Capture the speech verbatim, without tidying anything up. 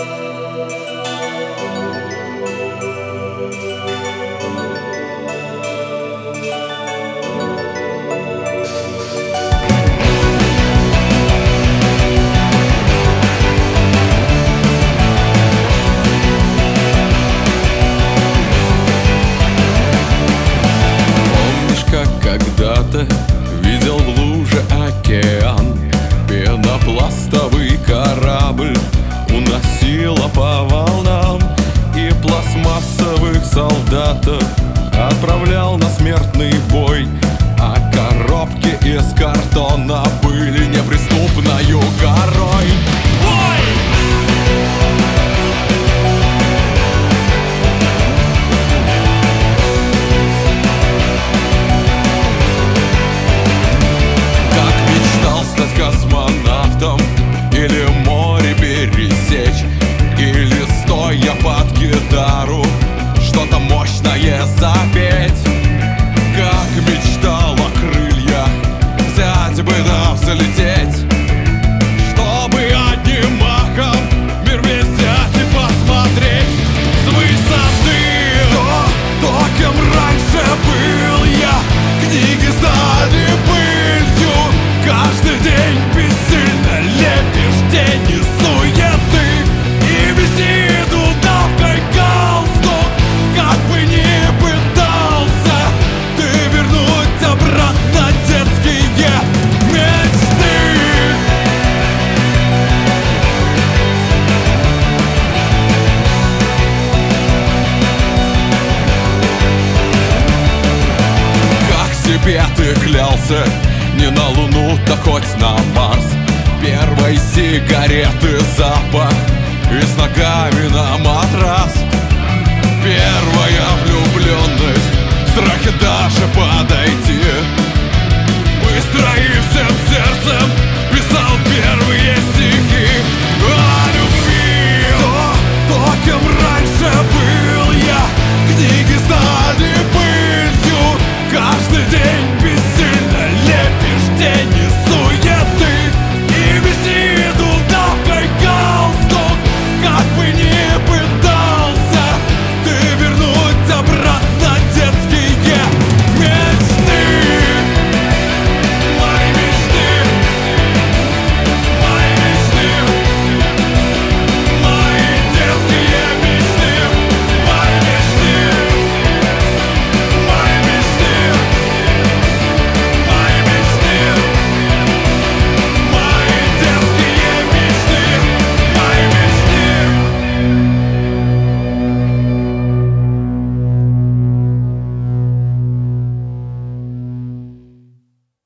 Когда-то видел в луже океан, пенопластовый корабль уносило по волнам, и пластмассовых солдатов отправлял на смертный бой. А коробки из картона были неприступною горой. Бой! Космонавтом, или море пересечь, или стоя под гитару что-то мощное запеть. Как мечтал о крыльях взять бы да взлететь, чтобы одним махом мир весь взять и посмотреть с высоты. То, то, кем раньше был я, книги стали пылью. Каждый день бессильно лепишь тени суеты, и висит удавкой галстук. Как бы ни пытался ты вернуть обратно детские мечты. Как себе ты клялся, не на Луну, так хоть на Марс. Первой сигареты запах и с ногами на матрас. Первая влюбленность, страхи даже подойти. Быстро и всем сердцем писал первый